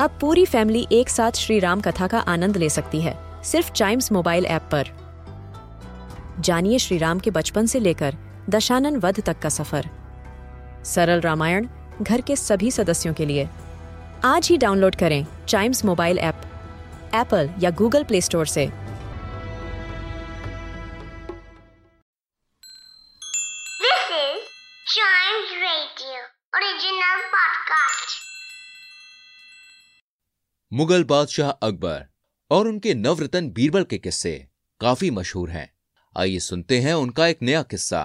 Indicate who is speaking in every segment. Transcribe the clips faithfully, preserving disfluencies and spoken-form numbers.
Speaker 1: अब पूरी फैमिली एक साथ श्री राम कथा का आनंद ले सकती है सिर्फ चाइम्स मोबाइल ऐप पर। जानिए श्री राम के बचपन से लेकर दशानन वध तक का सफर। सरल रामायण घर के सभी सदस्यों के लिए। आज ही डाउनलोड करें चाइम्स मोबाइल ऐप एप्पल या गूगल प्ले स्टोर से।
Speaker 2: This is Chimes Radio original podcast.
Speaker 3: Mughal बादशाह अकबर और उनके नवरत्न बीरबल के किस्से काफी मशहूर हैं। आइए सुनते हैं उनका एक नया किस्सा।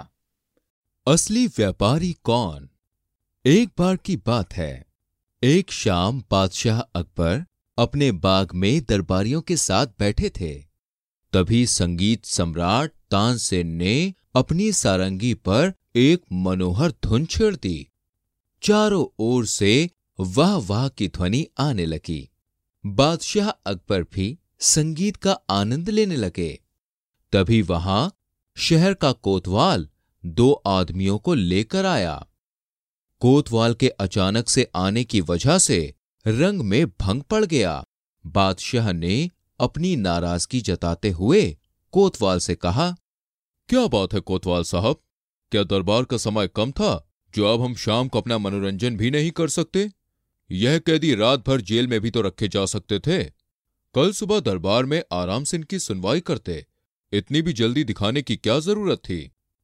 Speaker 4: असली व्यापारी कौन। एक बार की बात है, एक शाम बादशाह अकबर अपने बाग में दरबारियों के साथ बैठे थे। तभी संगीत सम्राट तानसेन ने अपनी सारंगी पर एक मनोहर धुन छेड़ दी। चारों ओर से वाह वाह की ध्वनि आने लगी। बादशाह अकबर भी संगीत का आनंद लेने लगे। तभी वहां शहर का कोतवाल दो आदमियों को लेकर आया। कोतवाल के अचानक से आने की वजह से रंग में भंग पड़ गया। बादशाह ने अपनी नाराजगी जताते हुए कोतवाल से कहा, क्या बात है कोतवाल साहब, क्या दरबार का समय कम था जो अब हम शाम को अपना मनोरंजन भी नहीं कर सकते? यह कैदी रात भर जेल में भी तो रखे जा सकते थे। कल सुबह दरबार में आराम से इनकी सुनवाई करते। इतनी भी जल्दी दिखाने की क्या जरूरत थी?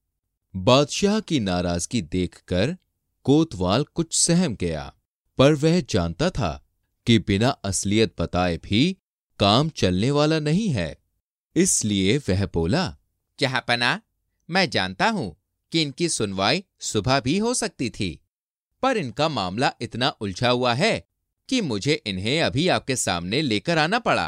Speaker 4: बादशाह की नाराजगी देखकर कोतवाल कुछ सहम गया, पर वह जानता था कि बिना असलियत बताए भी काम चलने वाला नहीं है। इसलिए वह बोला,
Speaker 5: जहांपना, मैं जानता हूं कि इनकी सुनवाई सुबह भी हो सकती थी, पर इनका मामला इतना उलझा हुआ है कि मुझे इन्हें अभी आपके सामने लेकर आना पड़ा।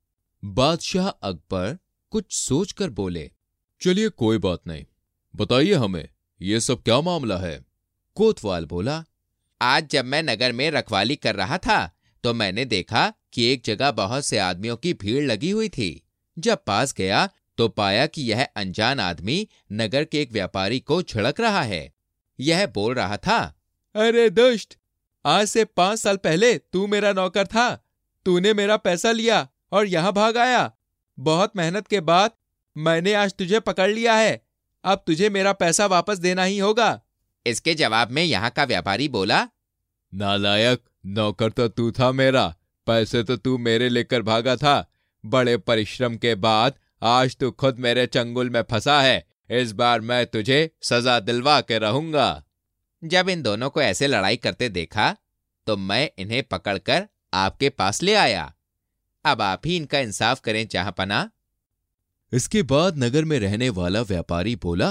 Speaker 4: बादशाह अकबर कुछ सोचकर बोले, चलिए कोई बात नहीं, बताइए हमें ये सब क्या मामला है?
Speaker 5: कोतवाल बोला, आज जब मैं नगर में रखवाली कर रहा था तो मैंने देखा कि एक जगह बहुत से आदमियों की भीड़ लगी हुई थी। जब पास गया तो पाया कि यह अनजान आदमी नगर के एक व्यापारी को झड़क रहा है। यह बोल रहा था, अरे दुष्ट, आज से पांच साल पहले तू मेरा नौकर था। तूने मेरा पैसा लिया और यहां भाग आया। बहुत मेहनत के बाद मैंने आज तुझे पकड़ लिया है। अब तुझे मेरा पैसा वापस देना ही होगा। इसके जवाब में यहाँ का व्यापारी बोला,
Speaker 4: नालायक, नौकर तो तू था मेरा, पैसे तो तू मेरे लेकर भागा था। बड़े परिश्रम के बाद आज तू खुद मेरे चंगुल में फंसा है। इस बार मैं तुझे सजा दिलवा के रहूंगा। जब इन दोनों को ऐसे लड़ाई करते देखा तो मैं इन्हें पकड़कर आपके पास ले आया। अब आप ही इनका इंसाफ करें जहांपना। इसके बाद नगर में रहने वाला व्यापारी बोला,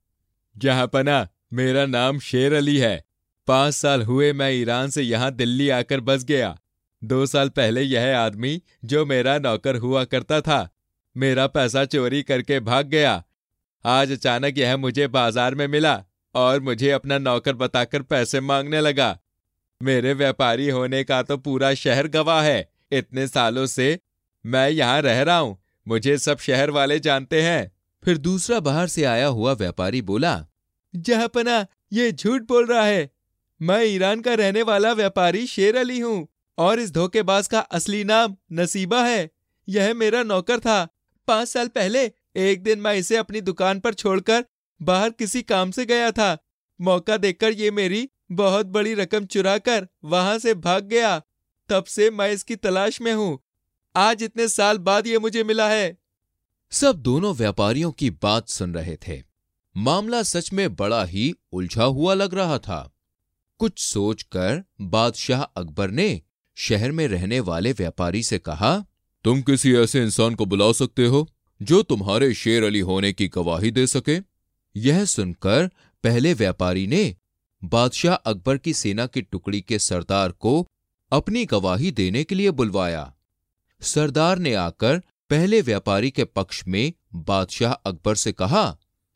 Speaker 5: जहांपना, मेरा नाम शेर अली है। पांच साल हुए मैं ईरान से यहां दिल्ली आकर बस गया। दो साल पहले यह आदमी जो मेरा नौकर हुआ करता था, मेरा पैसा चोरी करके भाग गया। आज अचानक यह मुझे बाजार में मिला और मुझे अपना नौकर बताकर पैसे मांगने लगा। मेरे व्यापारी होने का तो पूरा शहर गवाह है। इतने सालों से मैं यहाँ रह रहा हूँ, मुझे सब शहर वाले जानते हैं।
Speaker 4: फिर दूसरा बाहर से आया हुआ व्यापारी बोला,
Speaker 5: जहांपना, ये झूठ बोल रहा है। मैं ईरान का रहने वाला व्यापारी शेर अली हूँ और इस धोखेबाज का असली नाम नसीबा है। यह मेरा नौकर था। पांच साल पहले एक दिन मैं इसे अपनी दुकान पर छोड़कर बाहर किसी काम से गया था। मौका देखकर ये मेरी बहुत बड़ी रकम चुरा कर वहां से भाग गया। तब से मैं इसकी तलाश में हूँ। आज इतने साल बाद ये मुझे मिला है।
Speaker 4: सब दोनों व्यापारियों की बात सुन रहे थे। मामला सच में बड़ा ही उलझा हुआ लग रहा था। कुछ सोचकर बादशाह अकबर ने शहर में रहने वाले व्यापारी से कहा, तुम किसी ऐसे इंसान को बुला सकते हो जो तुम्हारे शेर अली होने की गवाही दे सके? यह सुनकर पहले व्यापारी ने बादशाह अकबर की सेना की टुकड़ी के सरदार को अपनी गवाही देने के लिए बुलवाया। सरदार ने आकर पहले व्यापारी के पक्ष में बादशाह अकबर से कहा,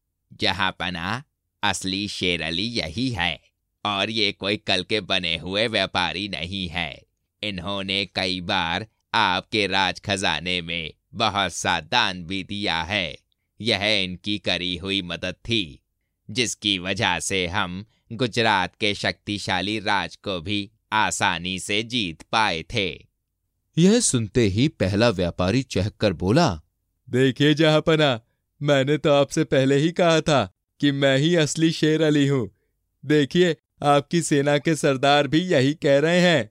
Speaker 5: जहांपना, असली शेर अली यही है और ये कोई कल के बने हुए व्यापारी नहीं है। इन्होंने कई बार आपके राज खजाने में बहुत सा दान भी दिया है। यह इनकी करी हुई मदद थी जिसकी वजह से हम गुजरात के शक्तिशाली राज को भी आसानी से जीत पाए थे।
Speaker 4: यह सुनते ही पहला व्यापारी चहककर बोला,
Speaker 6: देखिए जहांपना, मैंने तो आपसे पहले ही कहा था कि मैं ही असली शेर अली हूं। देखिए, आपकी सेना के सरदार भी यही कह रहे हैं।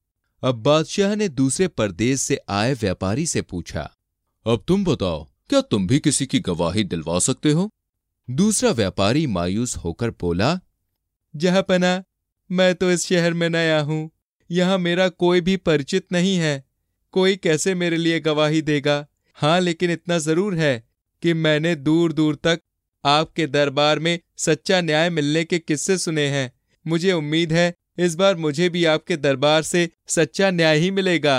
Speaker 4: अब बादशाह ने दूसरे परदेश से आए व्यापारी से पूछा, अब तुम बताओ, क्या तुम भी किसी की गवाही दिलवा सकते हो? दूसरा व्यापारी मायूस होकर बोला,
Speaker 6: जहांपना, मैं तो इस शहर में नया हूं, यहां मेरा कोई भी परिचित नहीं है। कोई कैसे मेरे लिए गवाही देगा? हाँ, लेकिन इतना जरूर है कि मैंने दूर दूर तक आपके दरबार में सच्चा न्याय मिलने के किस्से सुने हैं। मुझे उम्मीद है इस बार मुझे भी आपके दरबार से सच्चा न्याय ही मिलेगा।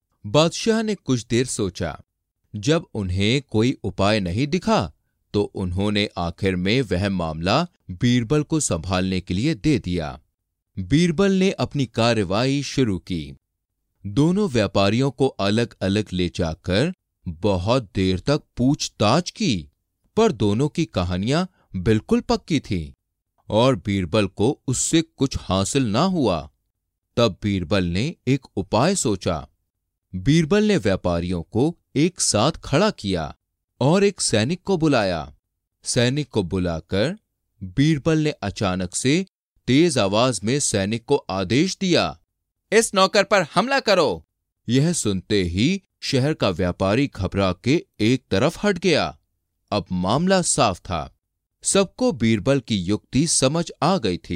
Speaker 4: बादशाह ने कुछ देर सोचा। जब उन्हें कोई उपाय नहीं दिखा तो उन्होंने आखिर में वह मामला बीरबल को संभालने के लिए दे दिया। बीरबल ने अपनी कार्रवाई शुरू की। दोनों व्यापारियों को अलग अलग ले जाकर बहुत देर तक पूछताछ की, पर दोनों की कहानियां बिल्कुल पक्की थीं और बीरबल को उससे कुछ हासिल ना हुआ। तब बीरबल ने एक उपाय सोचा। बीरबल ने व्यापारियों को एक साथ खड़ा किया और एक सैनिक को बुलाया। सैनिक को बुलाकर बीरबल ने अचानक से तेज आवाज में सैनिक को आदेश दिया,
Speaker 5: इस नौकर पर हमला करो।
Speaker 4: यह सुनते ही शहर का व्यापारी घबरा के एक तरफ हट गया। अब मामला साफ था। सबको बीरबल की युक्ति समझ आ गई थी।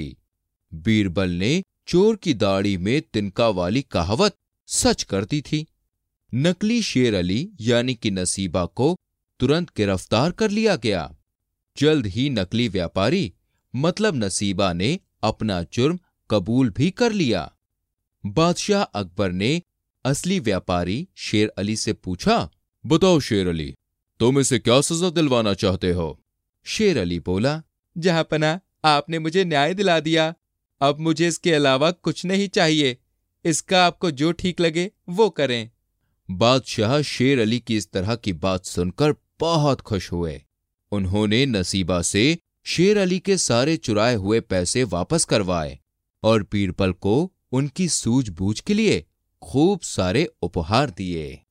Speaker 4: बीरबल ने चोर की दाढ़ी में तिनका वाली कहावत सच कर दी थी। नकली शेर अली यानी कि नसीबा को तुरंत गिरफ्तार कर लिया गया। जल्द ही नकली व्यापारी मतलब नसीबा ने अपना जुर्म कबूल भी कर लिया। बादशाह अकबर ने असली व्यापारी शेर अली से पूछा, बताओ शेर अली, तुम इसे क्या सजा दिलवाना चाहते हो? शेर अली बोला,
Speaker 6: जहांपना, आपने मुझे न्याय दिला दिया। अब मुझे इसके अलावा कुछ नहीं चाहिए। इसका आपको जो ठीक लगे वो करें।
Speaker 4: बादशाह शेर अली की इस तरह की बात सुनकर बहुत खुश हुए। उन्होंने नसीबा से शेर अली के सारे चुराए हुए पैसे वापस करवाए और बीरबल को उनकी सूझबूझ के लिए खूब सारे उपहार दिए।